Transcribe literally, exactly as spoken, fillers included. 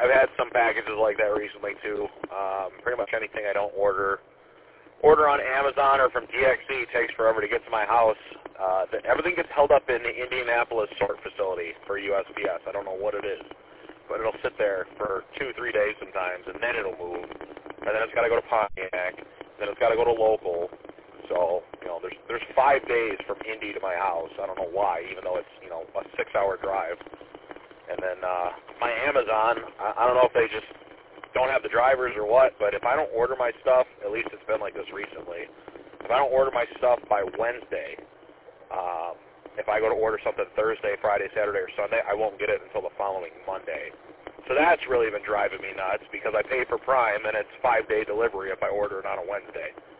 I've had some packages like that recently too. Um, pretty much anything I don't order order on Amazon or from D X C takes forever to get to my house. Uh, the, everything gets held up in the Indianapolis sort facility for U S P S. I don't know what it is, but it'll sit there for two, three days sometimes, and then it'll move. And then it's got to go to Pontiac. Then it's got to go to local. So, you know, there's there's five days from Indy to my house. I don't know why, even though it's, you know, a six-hour drive. And then uh, my Amazon, I, I don't know if they just don't have the drivers or what, but if I don't order my stuff, at least it's been like this recently, if I don't order my stuff by Wednesday, um, if I go to order something Thursday, Friday, Saturday, or Sunday, I won't get it until the following Monday. So that's really been driving me nuts because I pay for Prime, and it's five-day delivery if I order it on a Wednesday.